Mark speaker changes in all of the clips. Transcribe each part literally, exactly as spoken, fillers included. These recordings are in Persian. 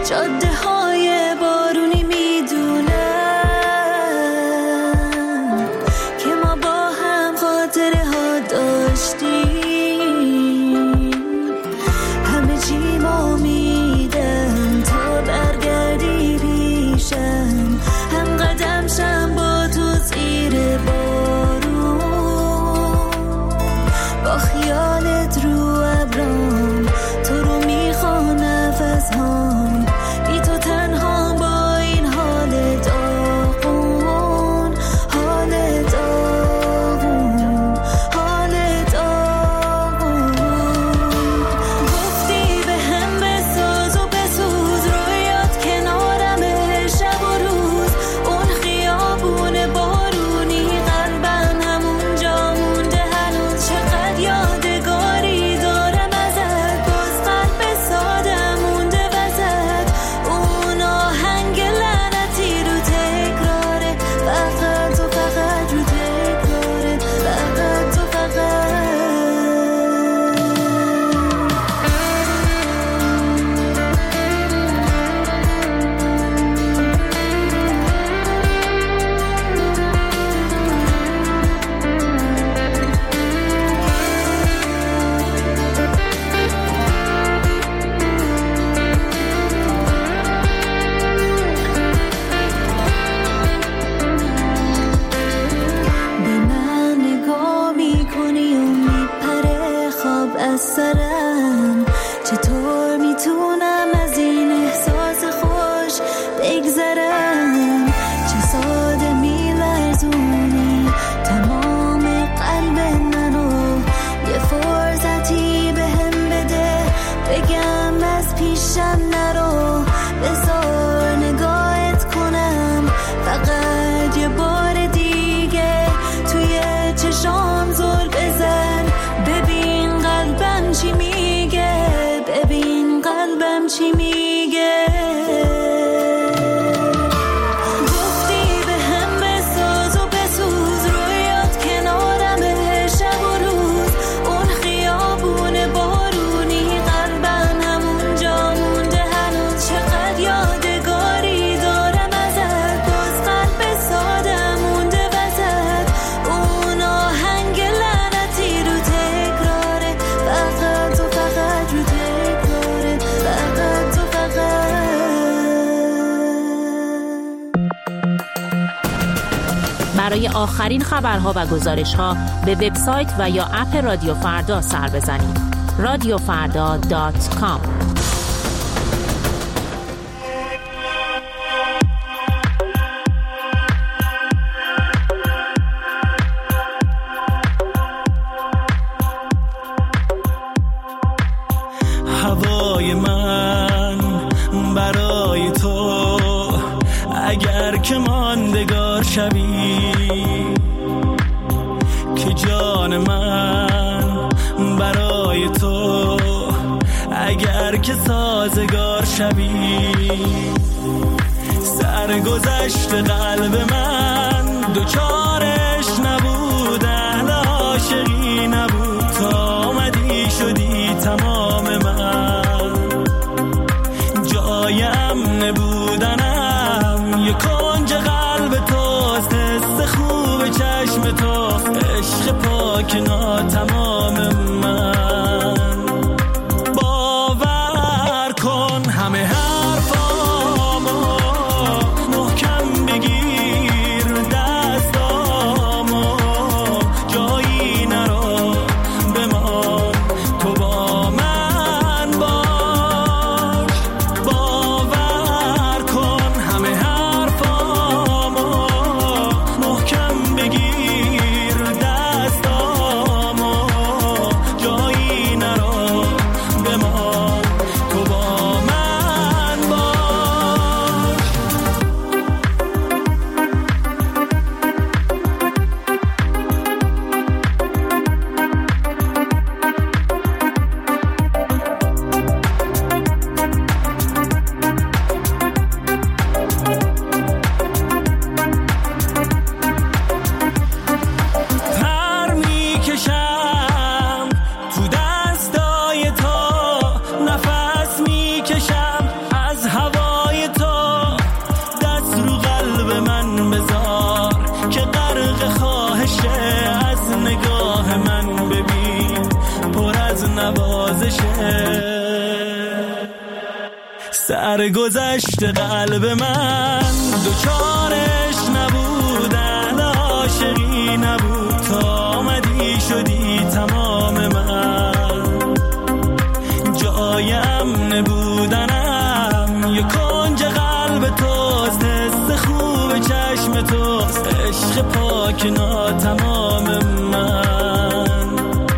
Speaker 1: جاده های بارونی میدونم که ما با هم خاطره ها داشتیم. همه چی ما میدم تا برگردی پیشم، هم قدم شم با تو زیر بارون، با خیالت رو ابرام تو رو میخوام نفس هام، بی تو تنها با این حال داغون، حال داغون، حال داغون. گفتی به هم بساز و بسوز، رویات کنارمه شب و روز، اون خیابون بارونی قلبم همونجا مونده هنوز، چقدر یادگاری دارم ازت، باز قلب ساده مونده وسط، اون آهنگ لعنتی رو تکراره، فقط و فقط رو تکراره، فقط و فقط. به من نگاه میکنی و میپره خواب از سرم، چطور میتونم از این احساس خوش بگذرم، چه ساده میلرزونی تمام قلب منو، یه فرصتی به هم بده بگم از پیشم نرو، بذار نگاهت کنم فقط یه بار دیگه، توی چشام زل بزن، ببین قلبم چی میگه، ببین قلبم چی میگه. گفتی به هم بساز و بسوز، رویات کنارمه شب و روز، اون خیابون بارونی قلبم همونجا مونده هنوز، چقدر یادگاری دارم ازت، باز قلب ساده مونده وسط، اون آهنگ لعنتی رو تکراره، فقط و فقط رو تکراره، فقط و فقط.
Speaker 2: برای آخرین خبرها و گزارش‌ها به وبسایت و یا اپ رادیو فردا سر بزنید. رادیو فردا دات کام.
Speaker 3: هوای من برای تو اگر که ماندگار شوی، که جان من برای تو اگر که سازگار شوی، سرگذشت قلب من دوچارش نبود، اهل عاشقی نبود، تا آمدی شدی تمام من، جایم نبودنم یه کنج قلب توست، حس خوب چشم توست، عشق پاک ناتمام من. باور کن همه حرفامو محکم بگیر، دستامو جایی نرو بمان، تو با من باش. باور کن همه حرفامو محکم بگیر، دستامو سرگذشت قلب من دوچارش نبودن عاشقی نبود تا آمدی شدی تمام من جایم نبودنم یه کنج قلب توست حس خوب چشم توست عشق پاک ناتمام من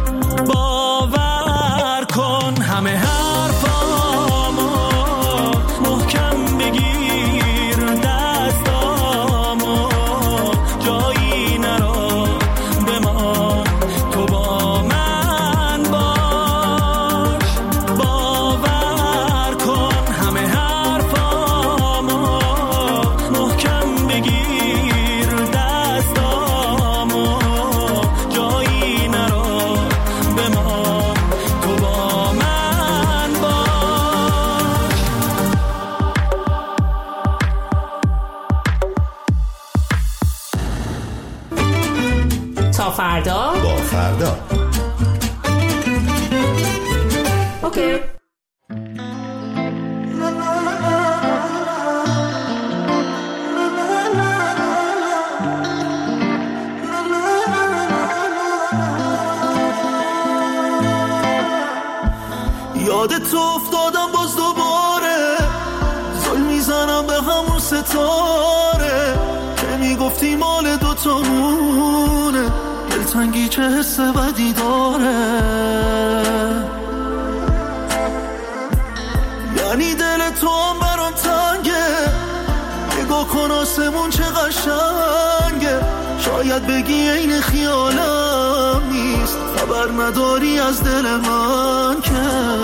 Speaker 3: باور کن همه حرفامو محکم بگیر دستامو جایی نرو بمان تو با من باش باور کن همه حرفامو محکم بگیر دستامو جایی نرو بمان تو با من باش
Speaker 2: تا فردا.
Speaker 4: با فردا.
Speaker 2: اوکی.
Speaker 3: یادت افتادم باز دوباره زل میزنم به همون ستاره که میگفتی مال دوتامونه دلتنگی چه حس بدی داره یعنی دل تو هم برام تنگه نگاه کن آسمون چه قشنگه شاید بگی این خیالم نیست خبر نداری از دل من که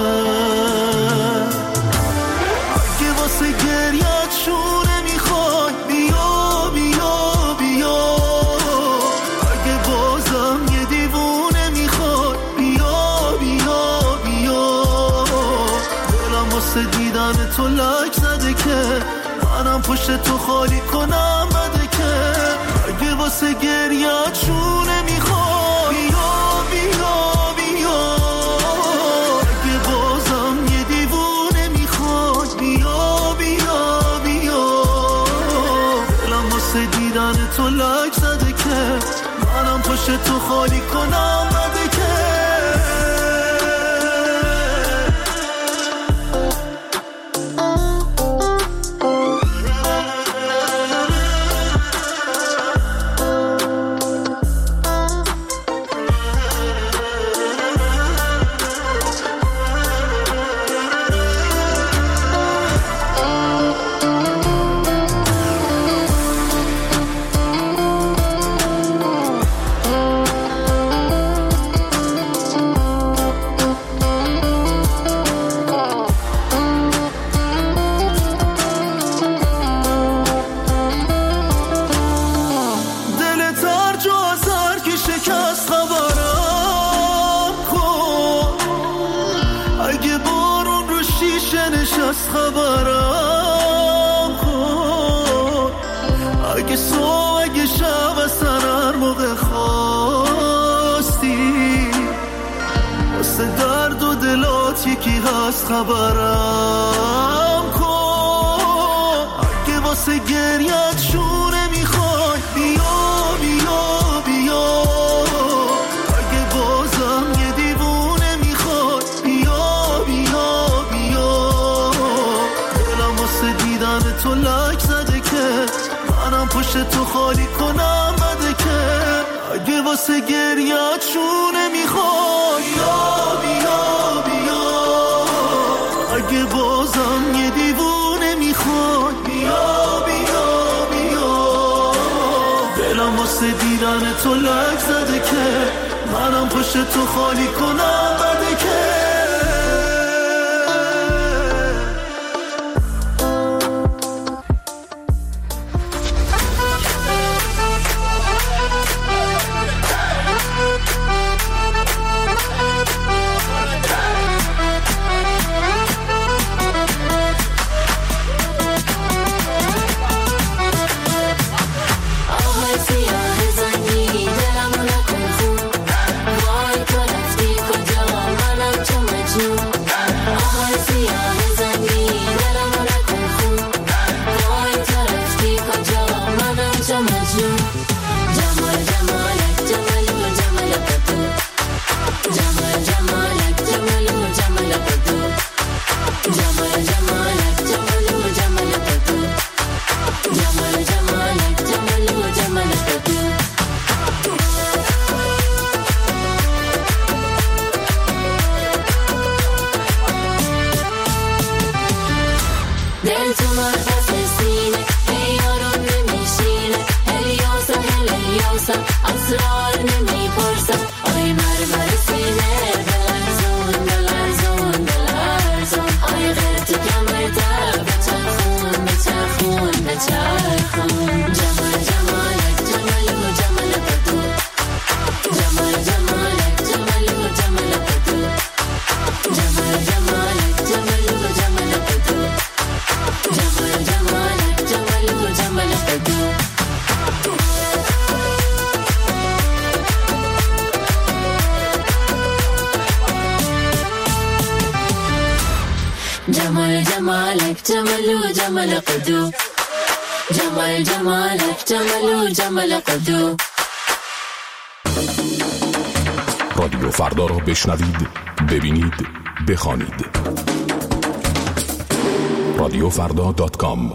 Speaker 3: اگه واسه گریت شونه میخوای بیا بیا بیا اگه بازم یه دیوونه میخوای بیا بیا بیا دلم واسه دیدن تو لک زده که منم پشت تو خالی کنم بده که اگه واسه گریت شونه میخوای بیا بیا بیا اگه بازم یه دیوونه میخوای بیا بیا بیا دلم واسه دیدن تو لک زده که منم پشت تو خالی کنم بده که خبرم کن اگه صبح اگه شب از هر موقع خواستی واسه درد و دلات یکی هست خبرم کن اگه واسه گریت شونه میخوای بیا بیا بیا اگه بازم یه دیوونه میخوای بیا بیا بیا دیدن تو لک زده که منم پشت تو خالی کنم بده که اگه واسه گریت شونه میخوای بیا بیا بیا اگه بازم یه دیوونه میخوای بیا بیا بیا دلم واسه دیدن تو لک زده که منم پشت تو خالی کنم بده که
Speaker 1: I'm دل تو مرکز سینه ای یارو نمیشینه الیاسم هل الیاسم اسرار نمیپرسم آی مرمر سینه دلرزون دلرزون دلرزون آی غیر تو کمر در بچرخون بچرخون بچرخون جمال جمالک جمالو جمال بدو جمال جمالک جمالو جمال بدو جمال جمالک جمالو جمال بدو جمال جمالک جمالو جمال بدو جمال جمالك جمال جمال قدو جمال جمالك جمال جمال قدو.
Speaker 4: رادیو فردا را بشنوید، ببینید، بخوانید. رادیو فردا دات کام.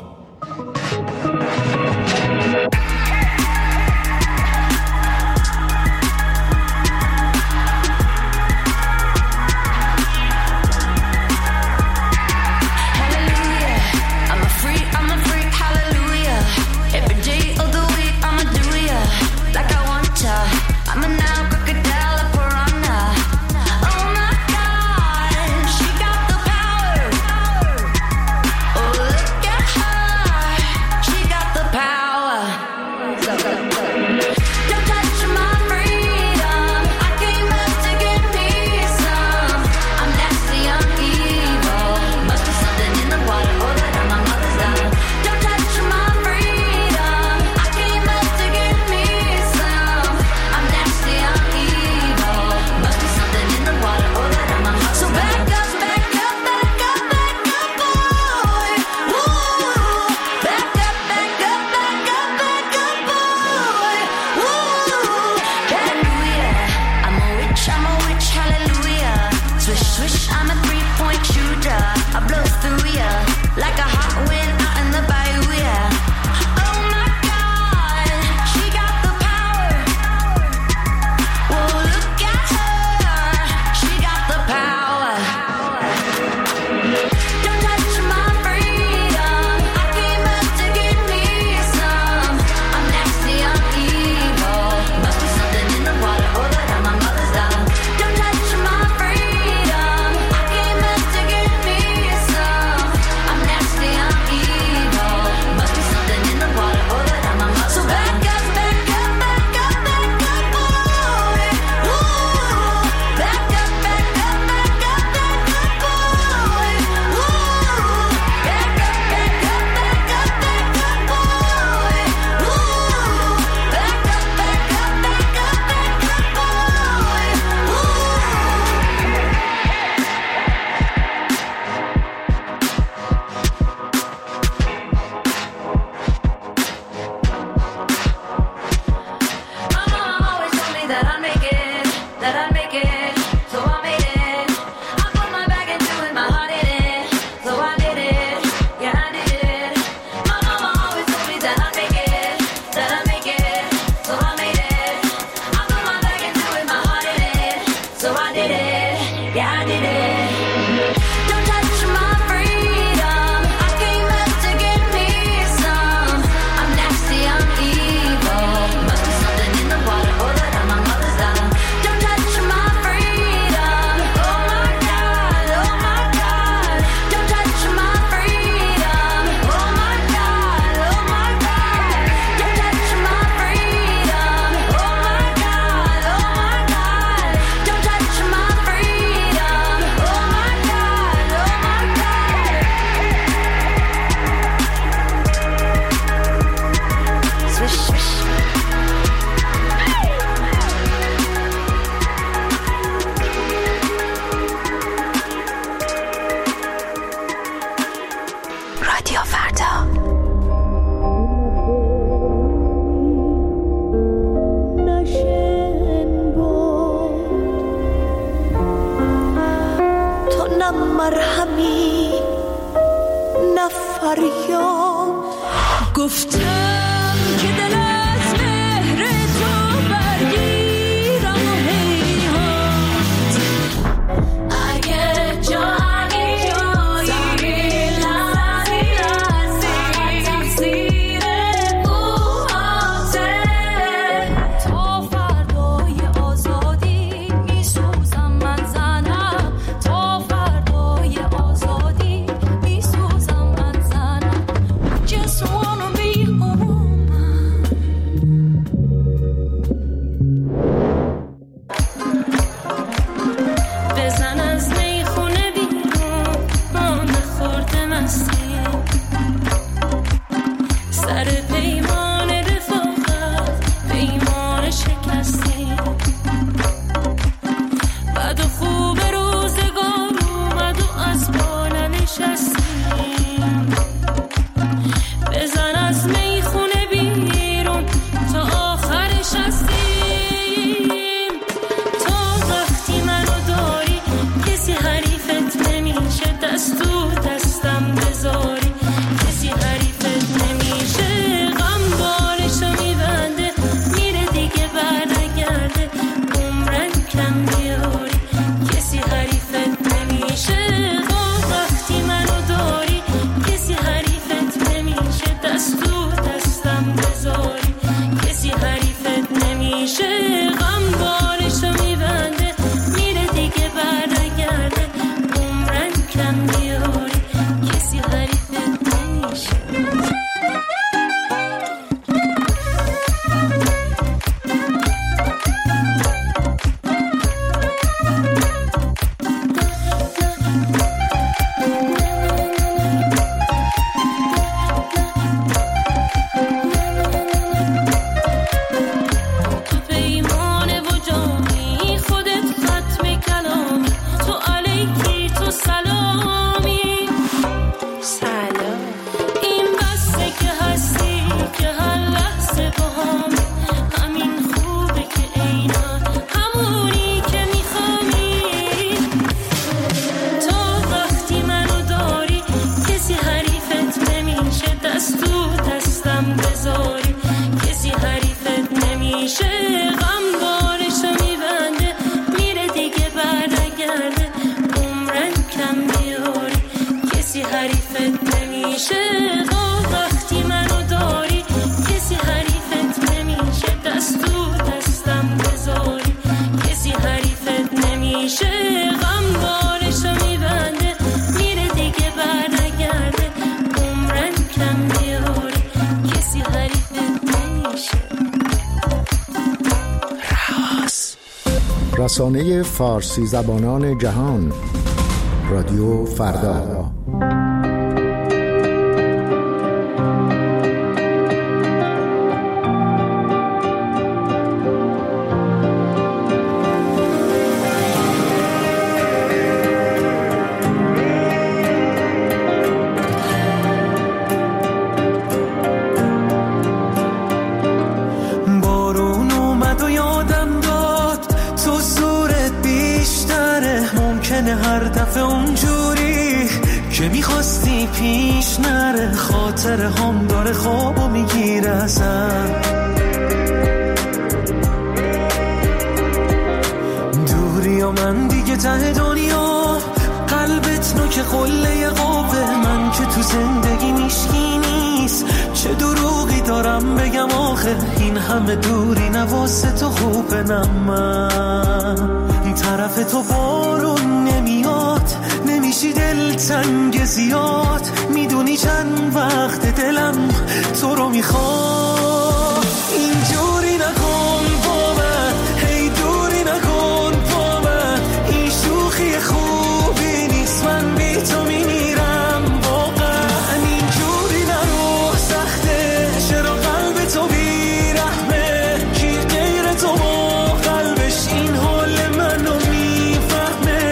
Speaker 5: مرهمی نفریاد گفتم که دل از مهر تو برگیرم و هیهات اگه جایی جایی لحظی
Speaker 6: رسانه فارسی زبانان جهان، رادیو فردا.
Speaker 3: هر دفعه اونجوری که میخواستی پیش نره، خاطر هم داره خوابو میگیره ازم. دوری و من دیگه ته دنیا، قلبت نوک قله قابه، من که تو زندگی میشکی نیست، چه دروغی دارم بگم آخه، این همه دوری نواسه تو خوبه. نه من طرف تو بارون نمیاد، نمیشی دل تنگ زیاد، میدونی چند وقت دلم تو رو میخواد. اینجوری نکن با من، هی دوری نکن با من، این شوخی خوبی نیست، من بی تو میمیرم واقعا. اینجوری نرو سخته، چرا قلب تو بیرحمه، کی غیر تو با قلبش این حال منو میفهمه.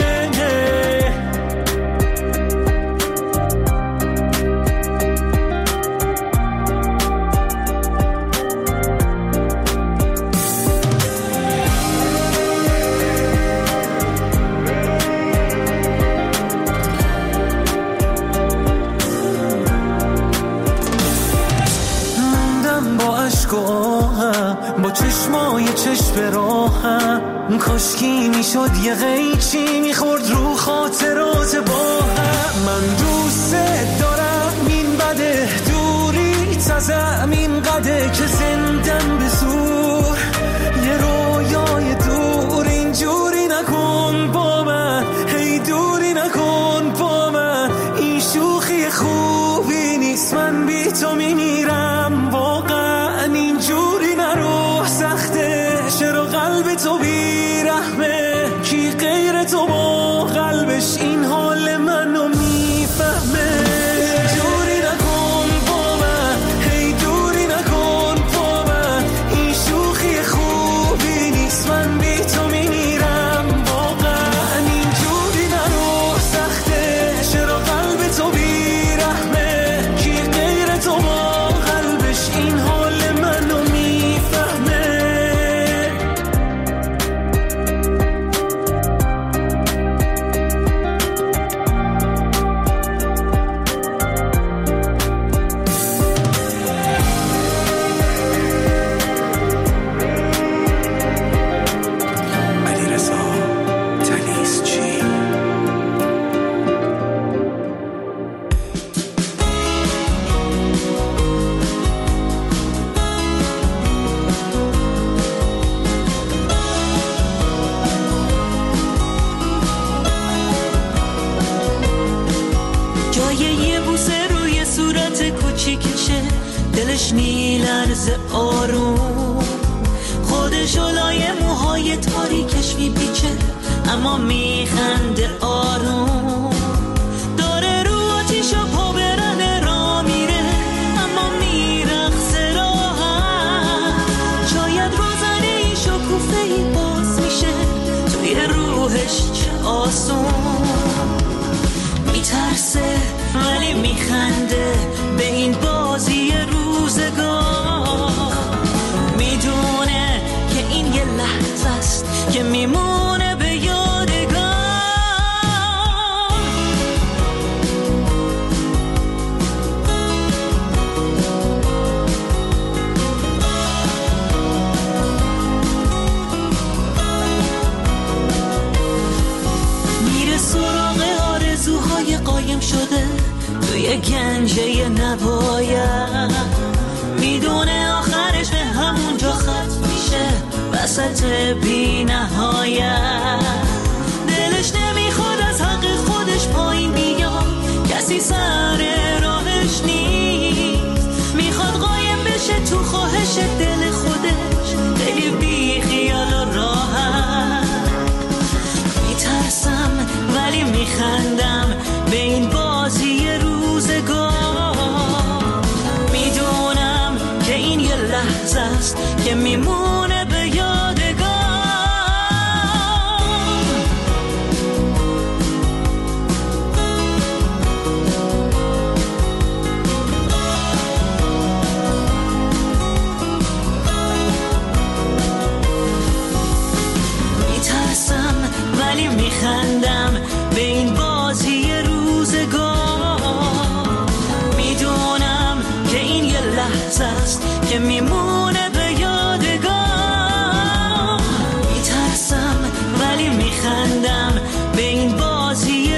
Speaker 3: موندم با عشق و آهم، با چشمای چشم راهم، کاشکی میشد یه قیچی میخورد رو خاطرات با هم. من دوست دارم این بده، دوری تازم این قده که زندم به زور، یه رویای دور. اینجوری نکن با من، هی دوری نکن با من، این شوخی خوبی نیست، من بی تو میمیرم واقعا. اینجوری نرو سخته، چرا قلب تو بیرحمه، کی غیر تو با قلبش این حال منو میفهمه. اینجوری نکن با من، هی دوری نکن با من، این شوخی خوبی نیست، من بی تو میمیرم واقعا. اینجوری نرو سخته، چرا قلب تو بیرحمه، کی غیر تو با قلبش این حال منو میفهمه. جای یه بوسه روی صورت کوچیکشه، دلش میلرزه آروم، خودشو لای موهای تاریکش میپیچه، اما میخنده آروم. داره رو آتیشو پا برنه را میره، اما میرقصه راحت. شاید روزنه ای شکوفه ای باز میشه توی روحش، چه آسون. میترسه ولی میخنده به این بازی روزگار، میدونه که این یه لحظه است که میمونه به یادگار. میره سراغ آرزوهای قایم شده توی گنجه نباید، میدونه آخرش به همونجا ختم میشه، وسط بی نهایت. دلش نمیخواد از حق خودش پایین بیاد، کسی سر راهش نیست، میخواد قایم بشه تو خواهش دل خودش، خیلی بی خیال و راحت.
Speaker 1: است که میمونه به یادگار. میترسم ولی میخندم به این بازی روزگار. میدونم که این یه لحظه است که میمونه به یادگار. میترسم ولی میخندم به این بازی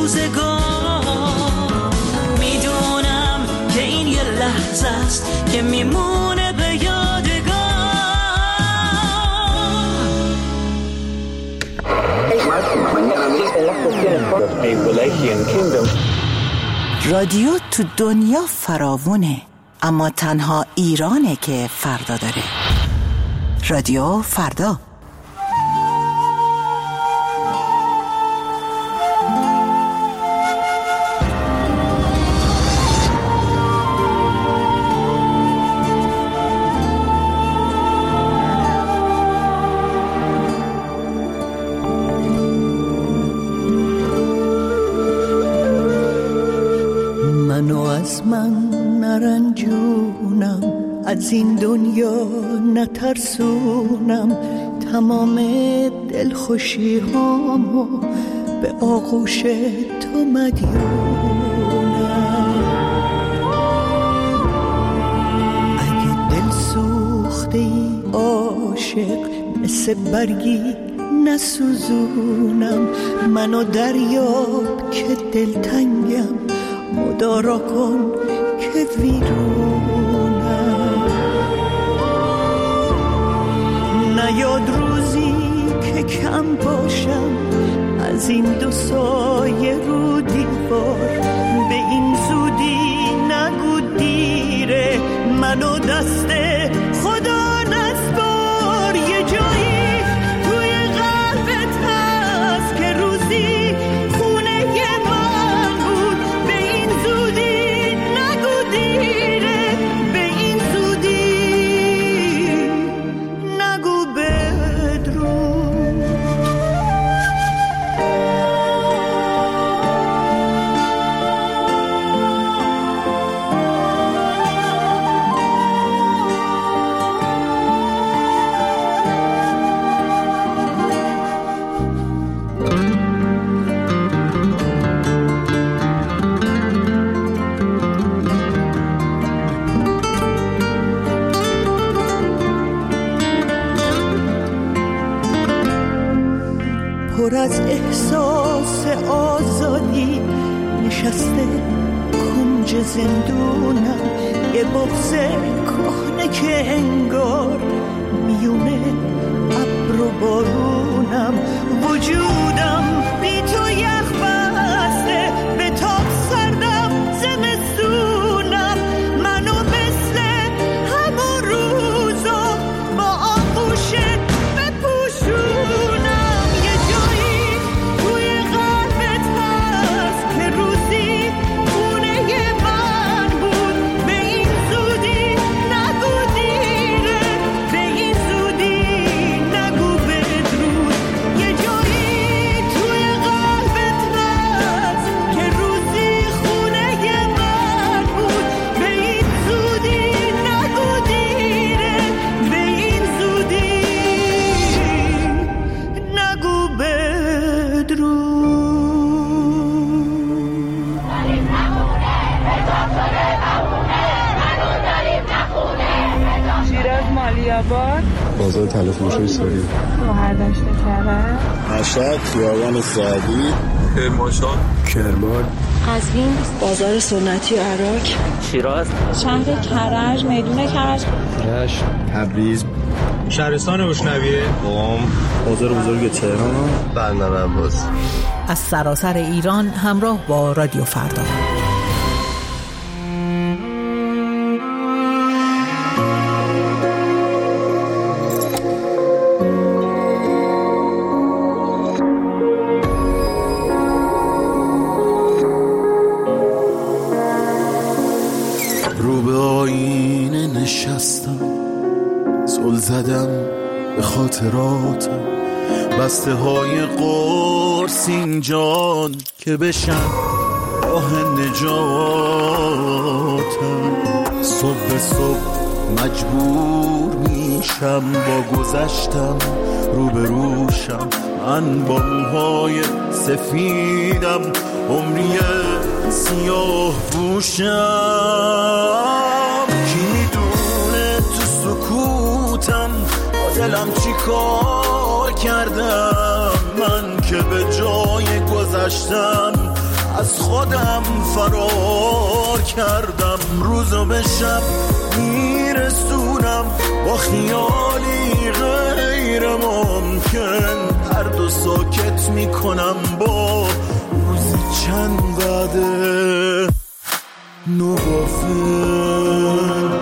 Speaker 1: روزگار. میدونم که این یه لحظه است که میمونه به یادگار.
Speaker 7: رادیو تو دنیا فراوونه، اما تنها ایرانه که فردا داره. رادیو فردا.
Speaker 3: از من نرنجونم، از این دنیا نترسونم، تمام دلخوشی هامو به آغوش تو مدیونم. اگه دل سوخته ای عاشق، مثل برگی نسوزونم، منو دریاب که دلتنگم، مدارا کن که ویرونم. نیاد روزی که کم باشم از این دو سایه رو دیوار، به این زودی نگو دیره، منو دست خدا نسپار. یه جایی توی قلبت هست که روزی خونه من بود، به این زودی نگو دیره، به این زودی نگو بدرود. پر از احساس آزادی نشسته کنج زندونم، یه بغض کهنه که انگار میونه ابر و بارونم. وجودم بی تو یخ بسته، به تاب سردم زمستونم، منو مثل همون روزا با آغوشت بپوشونم.
Speaker 8: بازار تلفروشی سوری،
Speaker 9: برداشت کرد،
Speaker 8: مشهد، خیابان سعدی، کرمانشاه، کرمان،
Speaker 9: قزوین، بازار سنتی عراق،
Speaker 10: شیراز،
Speaker 9: شهر کرج، میدون کرج،
Speaker 8: رشت، تبریز،
Speaker 11: شهرستان گشنویه،
Speaker 8: قم، بازار بزرگ تهران، بندر عباس.
Speaker 7: از سراسر ایران همراه با رادیو فردا.
Speaker 3: رو به آینه نشستم، زل زدم به خاطراتم، بسته های قرص اینجان که بشن راه نجاتم. صبح صبح مجبور میشم با گذشتم روبروشم، من با موهای سفیدم عمری سیاه پوشم. کی میدونه تو سکوتم با دلم چی کار کردم، من که به جای گذشتم از خودم فرار کردم. روزو به شب میرسونم با خیالی غیر ممکن، درد و ساکت میکنم با روزی چند بعده نوافل.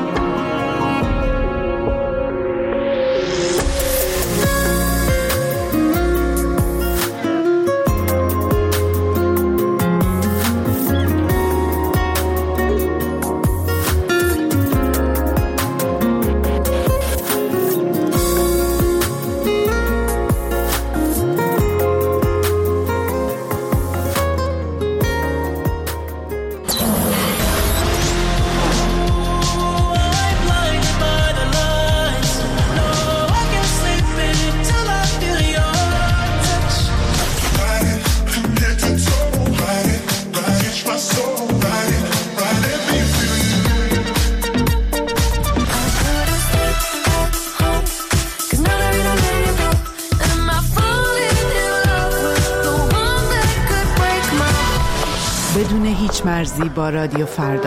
Speaker 7: بدون هیچ مرزی با رادیو فردا.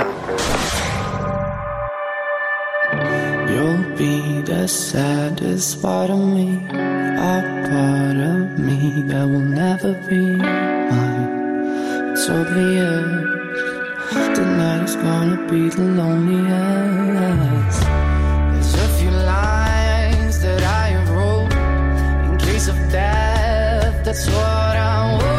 Speaker 10: You'll be the saddest part of me, a part of me that will never be mine. It's obvious tonight is gonna be the loneliest. There's a few lines that I have wrote in case of death. That's what I want.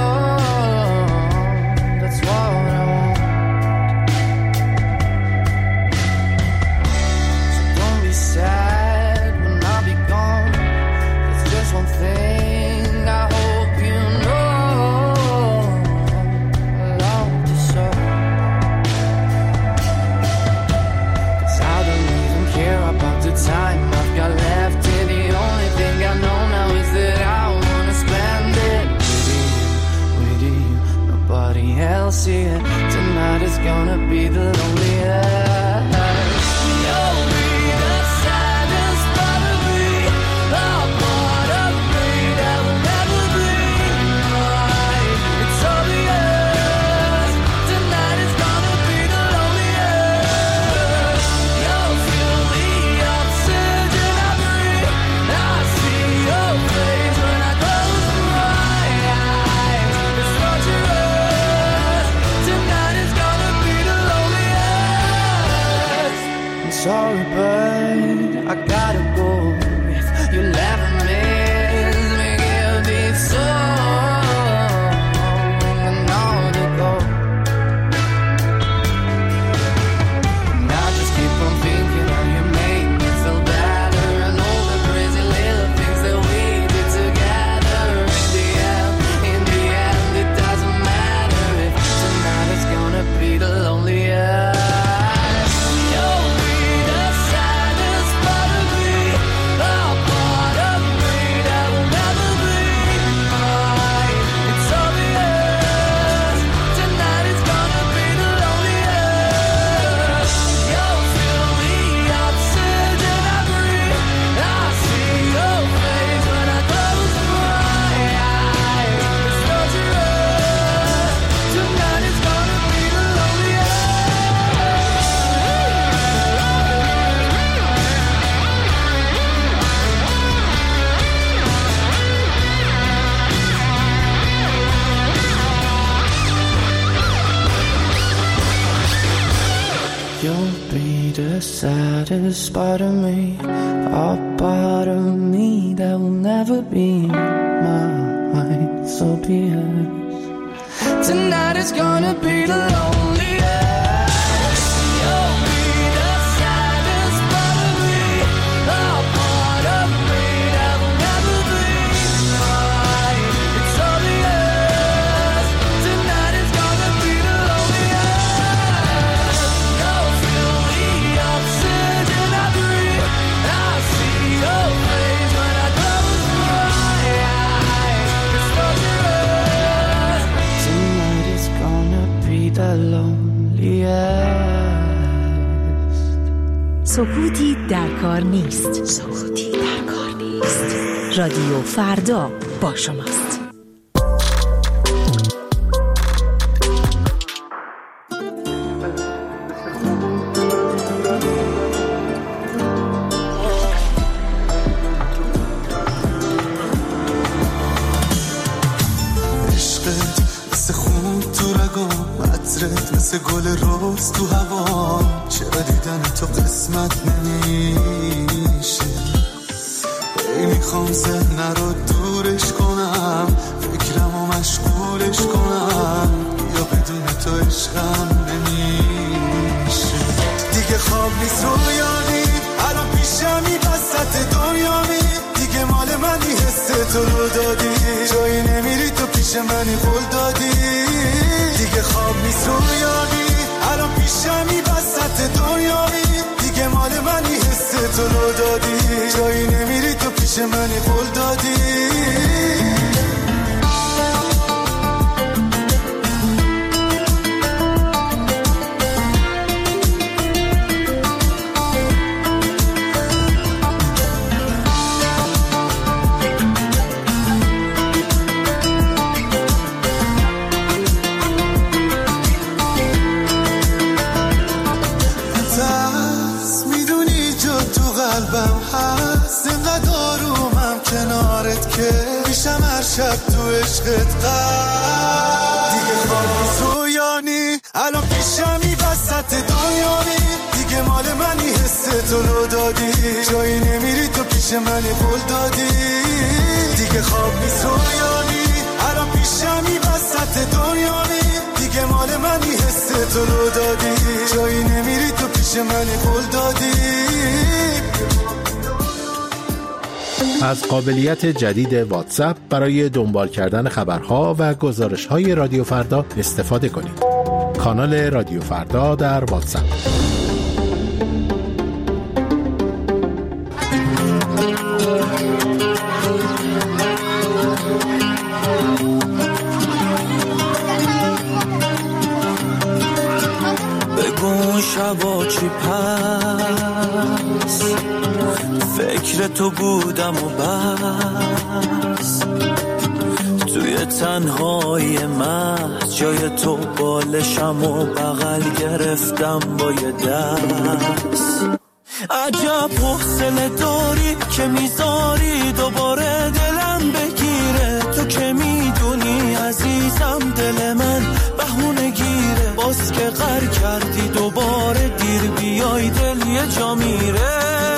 Speaker 10: See it tonight is gonna be the loneliest. You'll be the saddest part of me, a part of me that will never be mine. It's obvious tonight is gonna be the loneliest. You'll feel the oxygen I breathe. I see your face when I close my eyes. It's torture. Sorry, but I gotta go. If you'll ever miss me, give this song another go. And I just keep on thinking how you make me feel better, and all the crazy little things that we did together. In the end, in the end, it doesn't matter if tonight is gonna be the loneliest. You'll be the saddest part of me, a part of me that will never be mine. So be it. Tonight is gonna be the loneliest. You'll be the saddest part of me,
Speaker 7: سکوتی در کار نیست. سکوتی در کار نیست. رادیو فردا با شماست.
Speaker 3: مثل گل روز تو هوا، چرا دیدن تو قسمت نمیشه؟ ای میخوام ذهن رو دورش کنم، فکرم رو مشغولش کنم، یا بدون تو عشقم نمیشه. دیگه خواب نیست رویانی، الان پیشمی وسط دنیامی، دیگه مال منی حس تو رو دادی، جایی نمیری تو پیش منی قول دادی. دیگه خواب نیست رویانی، الان پیشمی وسط دنیامی، دیگه مال منی حس تو رو دادی، جایی نمیری تو پیش منی قول دادی. شب تو عشقت قد دیگه خواب نیست رویانی، الان پیشمی وسط دنیامی، دیگه مال منی حس تو رو دادی، جایی نمیری تو پیش منی قول دادی. دیگه خواب نیست رویانی، الان پیشمی وسط دنیامی، دیگه مال منی حس تو رو دادی، جایی نمیری تو پیش منی قول دادی.
Speaker 6: از قابلیت جدید واتساپ برای دنبال کردن خبرها و گزارش‌های رادیو فردا استفاده کنید. کانال رادیو فردا در واتساپ.
Speaker 3: بگو شبا چی پس فکر تو بودم و بس، توی تنهای محض جای تو بالشم و بغل گرفتم با یه دست. عجب حوصله داری که میذاری دوباره دلم بگیره، تو که میدونی عزیزم دل من بهونه گیره، باز که غر کردی دوباره دیر بیای دل یه جا میره.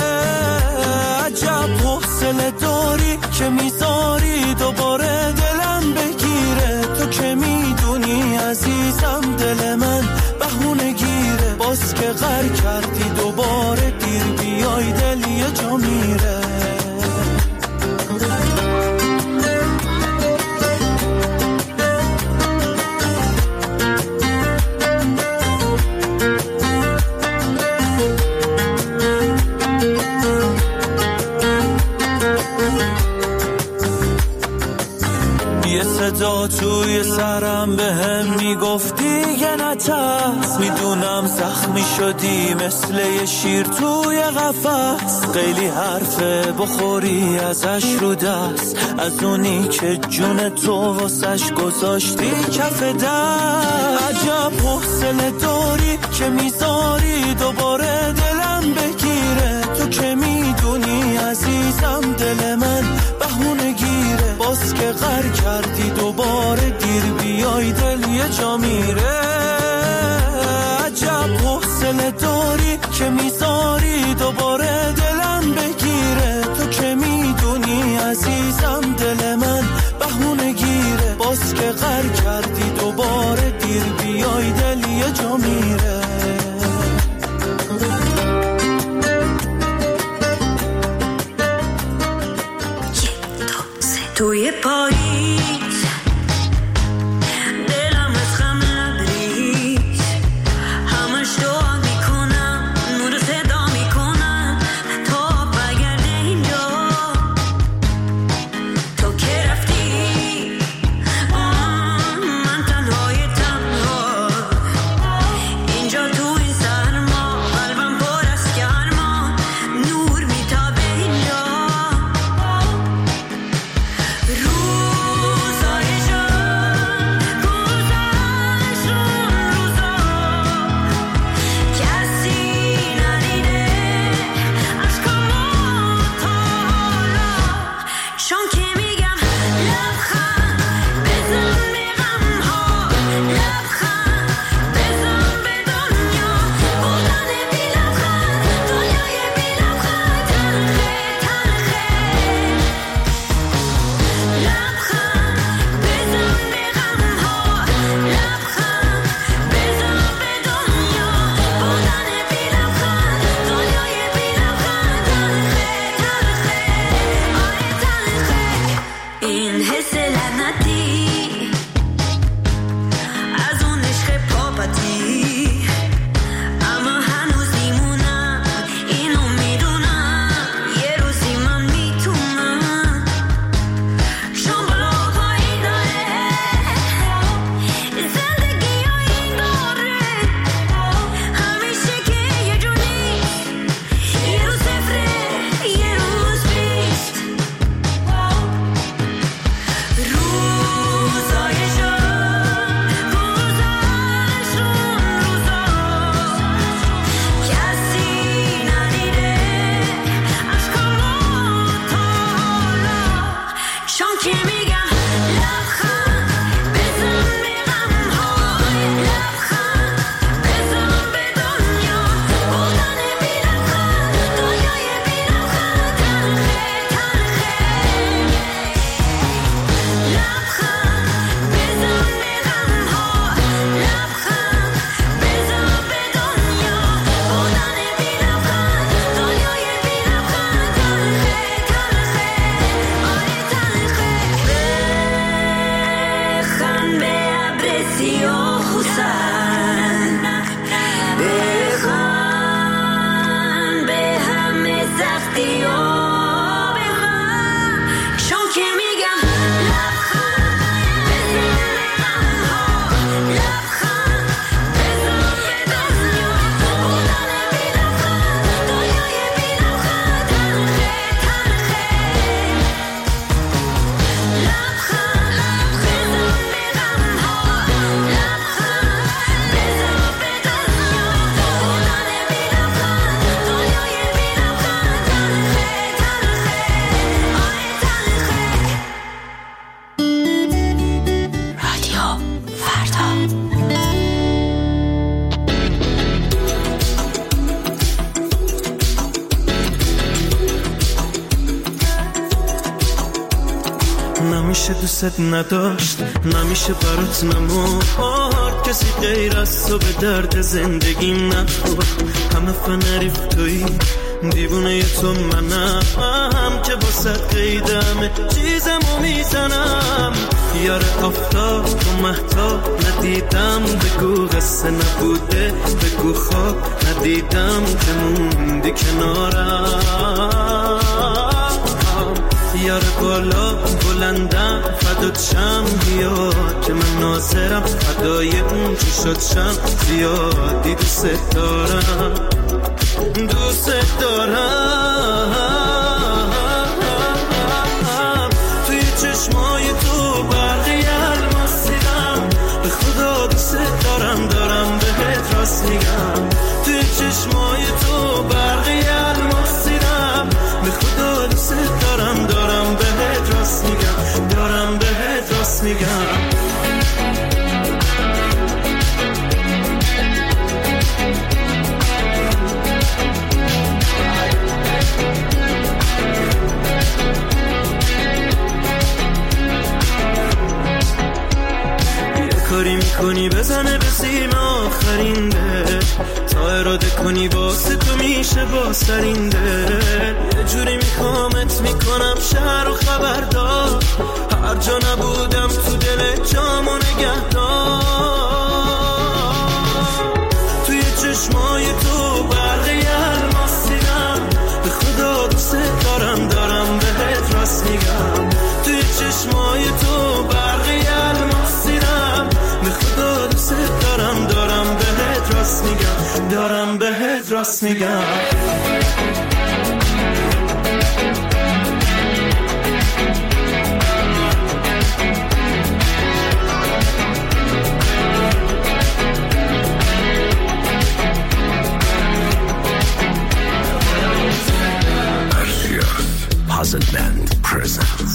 Speaker 3: عجب حوصله داری که میذاری دوباره دلم بگیره، تو که میدونی عزیزم دل من بهونه گیره، باز که غر کردی دوباره دیر بیای دل یه جا میره. صدا توی سرم به هم میگفتی یه نترس، میدونم زخمی شدی مثل یه شیر توی قفس، خیلی حرفه بخوری ازش رو دست، از اونی که جون تو واسش گذاشتی کف دست. عجب حوصله داری که میذاری دوباره دلم بگیره، تو که میدونی عزیزم دل من بهونه گیره، باز که غر کردی دوباره دیر بیای دل یه جا میره. عجب حوصله داری که میذاری دوباره دلم بگیره، تو که میدونی عزیزم دل من بهونه گیره، باز که غر کردی دوباره دیر بیای دل یه جا میره.
Speaker 1: توی پاییز دلم از غم لبریز، همش دعا میکنم نور صدا میکنم تا برگرده اینجا، تو که رفتی من
Speaker 3: نمیشه دوست نداشت، نمیشه برات نمورد، کسی غیر از تو به درد زندگیم نخورد. همه فنریف تویی، دیوونه تو منم که باست قیدمه چیزمو میزنم. یار آفتاب و مهتاب ندیدم، بگو قصه نبوده، بگو خواب ندیدم که موندی کنارم. یار بالا بلندم فدات شم، بیا که من ناظرم فدای اون چی شد شم. زیادی دوست دارم، دوست دارم. توی چشمای تو برقی الماس دیدم، به خدا دوست دارم، دارم بهت راست میگم. توی چشمای تو برقی الماس دیدم، به خدا دوست دارم، دارم بهت راست میگم، دارم بهت راست میگم. کاری میکنی بزنه به سیم آخرین ده، تا اراده کنی واسه تو میشه با سرین ده. یه جوری میخوامت میکنم شهر و خبردار، هر جا نبودم تو دل جامو نگهدار. توی چشمای تو برقی الماس دیدم، به خدا دوست دارم، دارم بهت راست میگم. توی چشمای تو برقی الماس دیدم، به خدا دوست دارم، دارم بهت راست میگم، دارم بهت راست میگم.
Speaker 12: Puzzle Band presents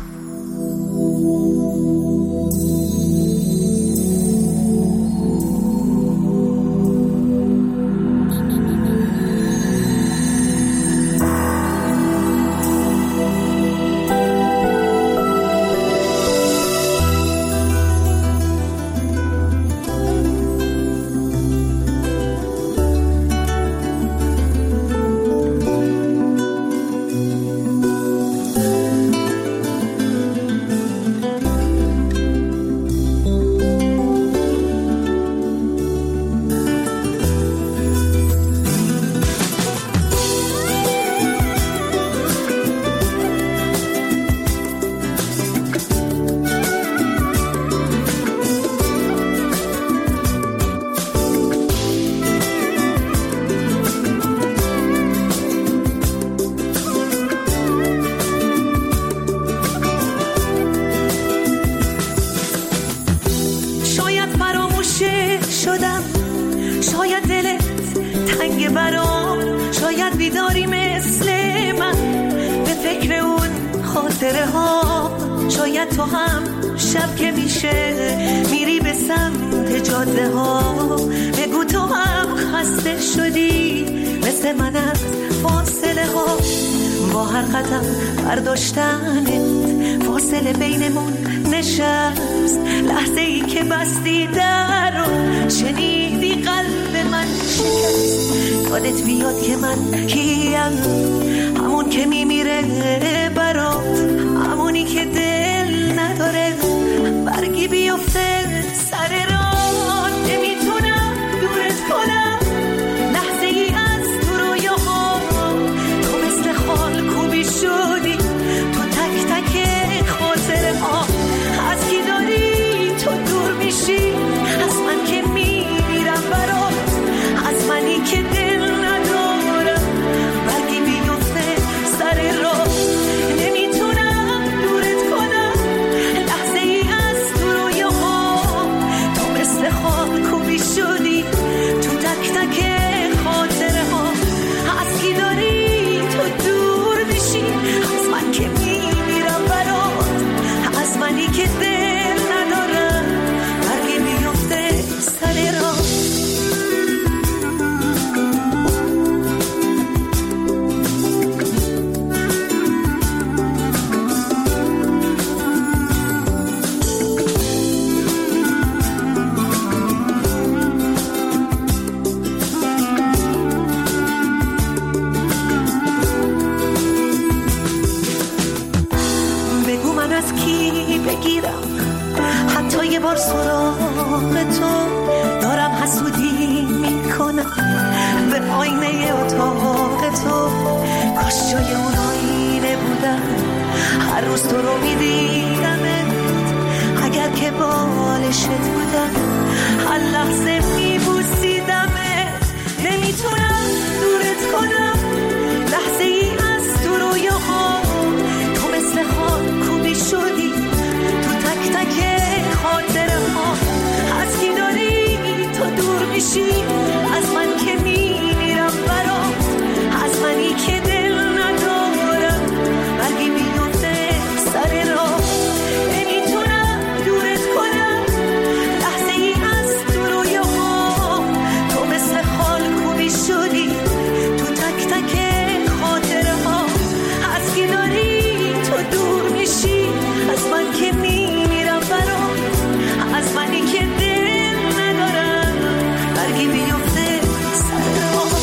Speaker 13: شاید تو هم شب که میشه میری به سمت جاده ها، بگو تو هم خسته شدی مثل من از فاصله ها. با هر قدم برداشتنت فاصله بینمون نشست، لحظه ای که بستی در رو شنیدی قلب من شکست. یادت بیاد که من کیم، همون که میمیره برات، همونی که دل نداره برگی بیفته سر راه. نمیتونم دورت کنم لحظه ای از تو رویاها، تو مثل خال کوبی شدی تو تک تک خاطره ها. از کی داری تو دور میشی، از من که میمیرم برات، از منی که دل ندارم برگی بیفته سر راه. نمیتونم دورت کنم لحظه بار سراغ تو دارم حسودی میکنم به آینه اتاق تو. کاش جای اون آینه بودم هر روز تو رو میدیدمت، اگر که بالشت بودم هر لحظه میبوسیدمت. نمیتونم دورت کنم لحظه ای از تو رویاها، تو مثل خاک شدی تو تک تک خاطره ها. از کی داری تو دور میشی از من که میمیرم برات، از منی که دل ندارم برگی میفته سر راه. نمیتونم دورت کنم لحظه ای از تو رویاها، تو مثل خال خوبی شدی تو تک تک خاطره ها. از کی داری تو دور میشی از من که میمیرم برات، از منی که دل ندارم برگی بیفته سر راه.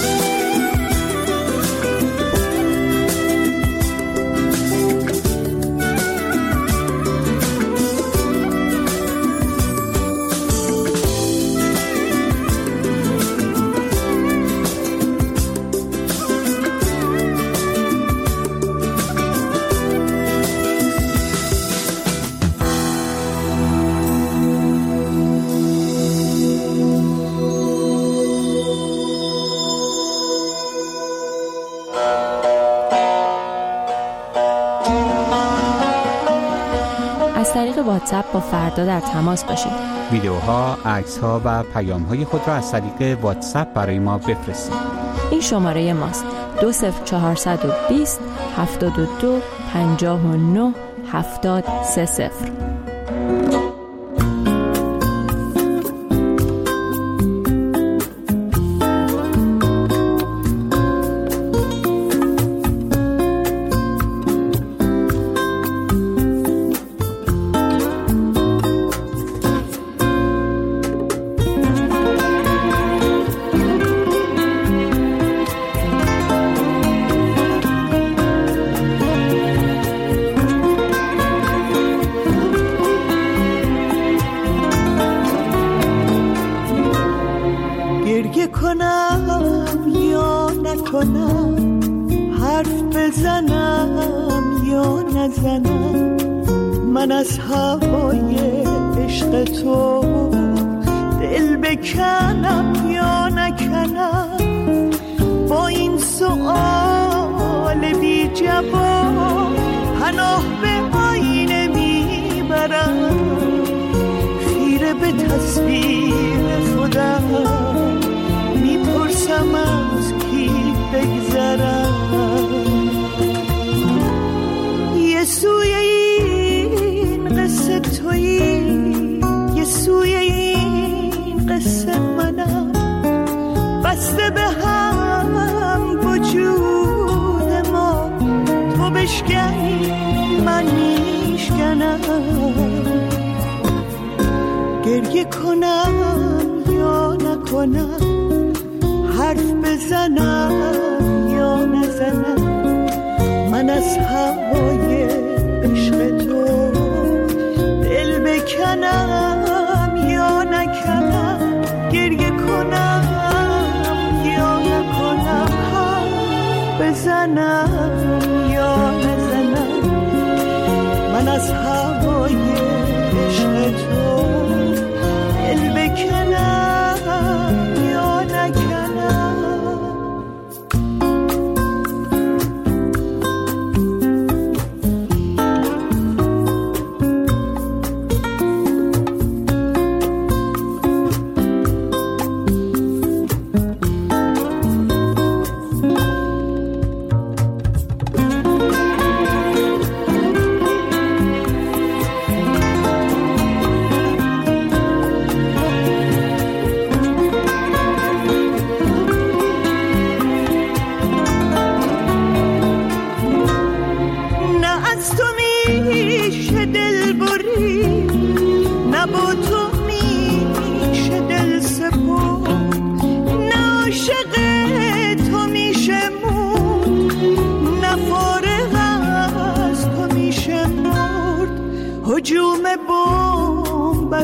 Speaker 14: از طریق واتساپ با فردا در تماس باشید.
Speaker 15: ویدیوها، عکس‌ها و پیام‌های خود را از طریق واتساپ برای ما بفرستید.
Speaker 14: این شماره ماست: دو صفر چهارصد و بیست هفتاد و دو پنجاه و نه هفتاد سه صفر.
Speaker 3: من از هوای عشق تو دل بکنم یا نکنم، با این سؤال بی جواب پناه به آینه میبرم. خیره به تصویر خودم میپرسم از کی بگذرم. یه سوی این قصه تویی، یه سوی این قصه منم، بسته به هم وجود ما. تو بشکنی من میشکنم، گریه کنم یا نکنم، حرف بزنم یا نزنم. من از هوای عشق تو دل بکنم یا نکنم، گریه کنم یا نکنم، حرف بزنم یا نزنم. من از هوای عشق تو دل بکنم یا نکنم. هجوم بمب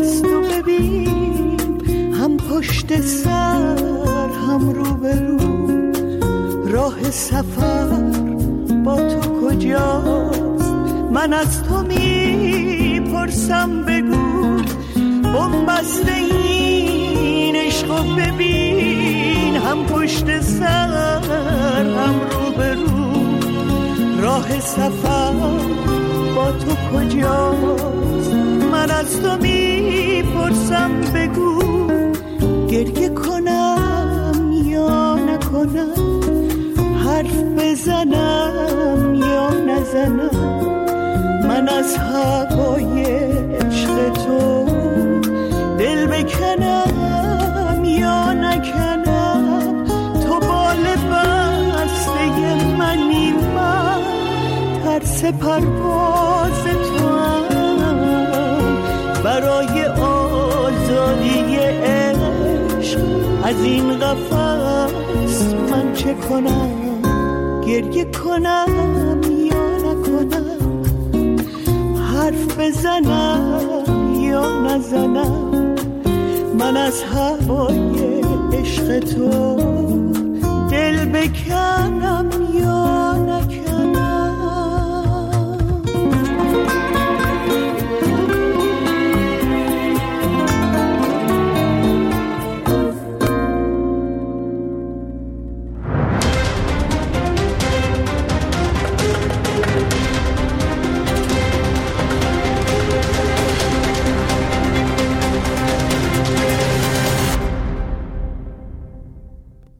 Speaker 3: پشت سر هم رو به رو، راه سفر با تو کجاست؟ من از تو میپرسم بگو، بنبسته این عشقو ببین، هم پشت سر هم رو به رو، راه سفر با تو کجاست؟ من از تو میپرسم بگو، گریه کنم یا نکنم، حرف بزنم یا نزنم، من از هوای عشق تو دل بکنم یا نکنم، تو بال بسته منی، من ترس پرواز تو هم، برای آزادی عشق از این قفس من چه کنم؟ گریه کنم یا نکنم، حرف بزنم یا نزنم، من از هوای عشق تو دل بکنم